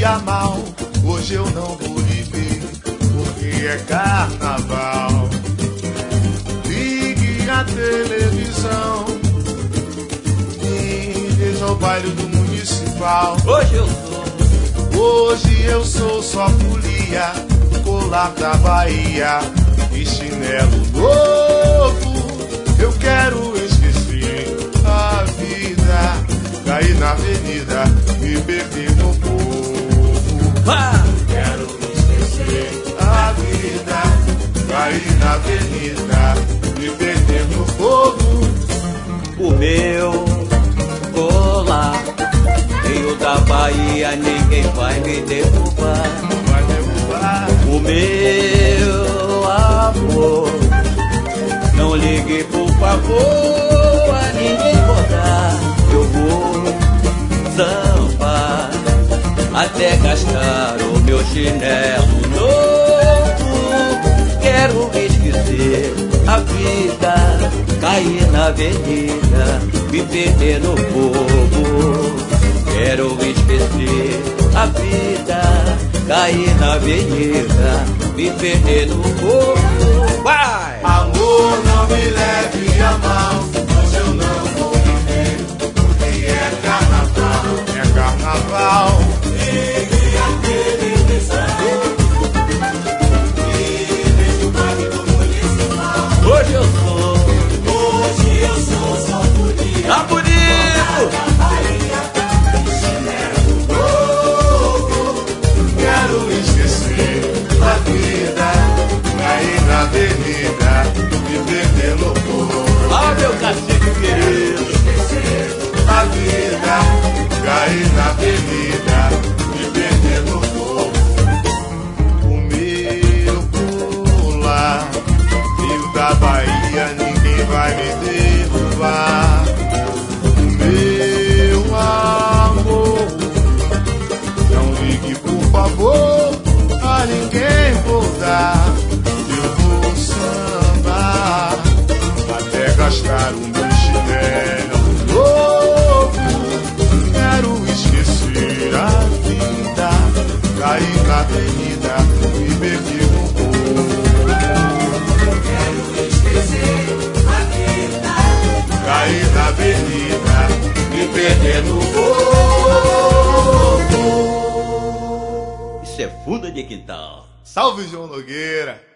ia mal, hoje eu não vou lhe ver, porque é carnaval. Ligue a televisão e veja o baile do municipal. Hoje eu sou só folia, colar da Bahia e chinelo novo. Eu quero esquecer a vida, cair na avenida, me perder no povo. Quero esquecer a vida, cair na avenida, me perder no povo. O meu colar veio da Bahia, ninguém vai me derrubar. Vai derrubar. O meu amor, não ligue por favor a ninguém rodar. Eu vou sambar até gastar o meu chinelo novo. Quero esquecer a vida, cair na avenida, me perder no povo. Quero esquecer a vida, cair na avenida, me perder no povo. Vai! Amor, não me leve a mal, hoje eu não vou viver, porque é carnaval. É carnaval. Ligue a televisão e veja o baile do municipal. Hoje eu sou só folia, tá bonito! Quero esquecer a vida, cair na avenida, me perder no povo. Ó meu cacique querido, Esquecer a vida, cair na avenida, me perder no povo. O meu colar veio da Bahia, ninguém vai me derrubar. O meu amor, não ligue por favor a ninguém vou dar. Eu vou sambar até gastar o meu chinelo novo. Quero esquecer a vida, cair na avenida, me perder no povo. quero esquecer a vida. Cair na avenida, me perder no povo. isso é funda de quintal. Salve, João Nogueira!